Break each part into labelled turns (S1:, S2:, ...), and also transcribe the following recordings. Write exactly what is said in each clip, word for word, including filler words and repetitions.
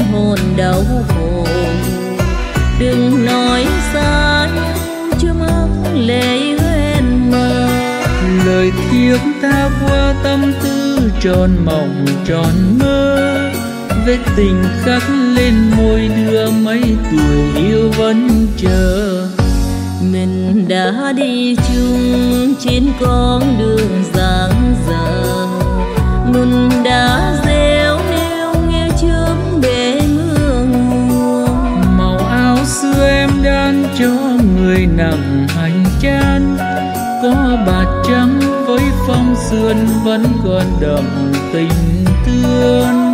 S1: hồn đau khổ. Đừng nói xa chưa mắc lệ hoen mơ,
S2: lời thiếp tha qua tâm tư tròn mộng tròn mơ. Vết tình khắc lên môi đưa mấy tuổi yêu vẫn chờ.
S1: Mình đã đi chung trên con đường dang dở, ngùn đã gieo nêu nghe chớm để mưa nguồn.
S2: Màu áo xưa em đan cho người nằm hành chan, có bạt trắng với phong sườn vẫn còn đậm tình thương.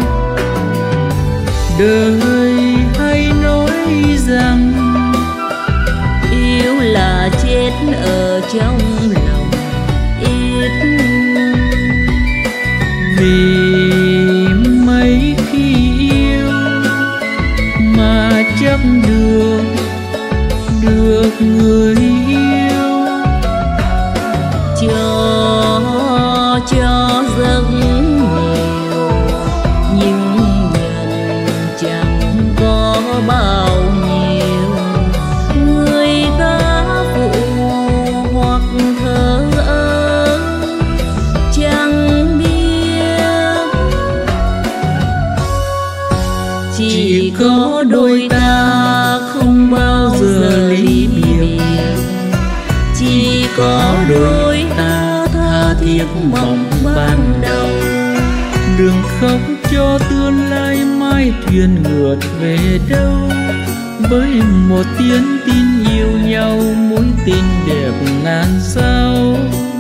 S2: Đời hay nói rằng
S1: yêu là chết ở trong lòng ít,
S2: vì mấy khi yêu mà chấp được được người yêu.
S1: cho cho giấc nhiều nhưng nhận chẳng có bao nhiêu. Người ta phụ hoặc thờ ơ chẳng biết, chỉ có đôi ta không bao giờ ly biệt. Chỉ có đôi ta tha thiết mộng ban đầu.
S2: Đừng khóc cho tương lai mai thuyền ngược về đâu. Với một tiếng tin yêu nhau mối tình đẹp ngàn sao.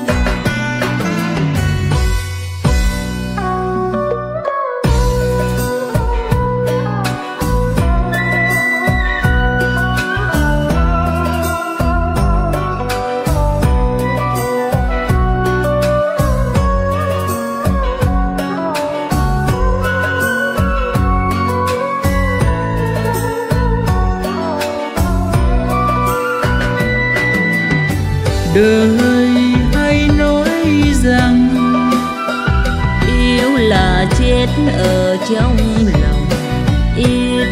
S2: Đời hay nói rằng
S1: yêu là chết ở trong lòng ít,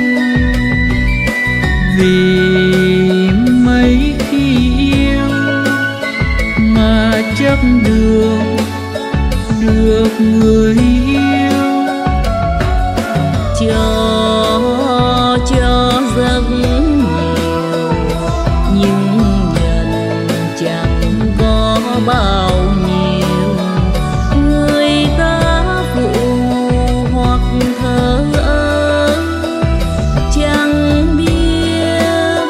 S2: vì mấy khi yêu mà chấp được được người yêu.
S1: cho cho giấc nhiều nhưng nhận chẳng có bao nhiêu. Người ta phụ hoặc thờ ơ chẳng biết,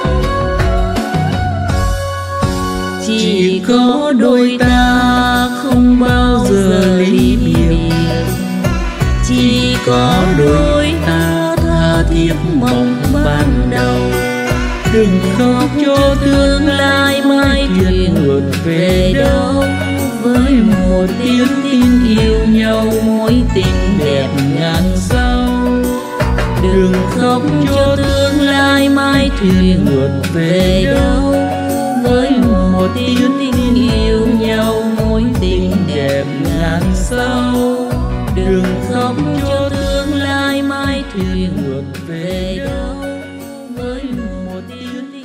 S1: chỉ có đôi ta không bao giờ ly biệt. Chỉ có đôi ta tha thiết mộng ban đầu.
S2: Đừng khóc cho tương lai mai thuyền ngược về đâu.
S1: Với một tiếng tin yêu nhau mối tình đẹp ngàn sao. Đừng khóc cho tương lai mai thuyền ngược về đâu. Với một tiếng tin yêu nhau mối tình đẹp ngàn sao. Đừng khóc cho tương lai mai thuyền ngược về đâu. Với một tiếng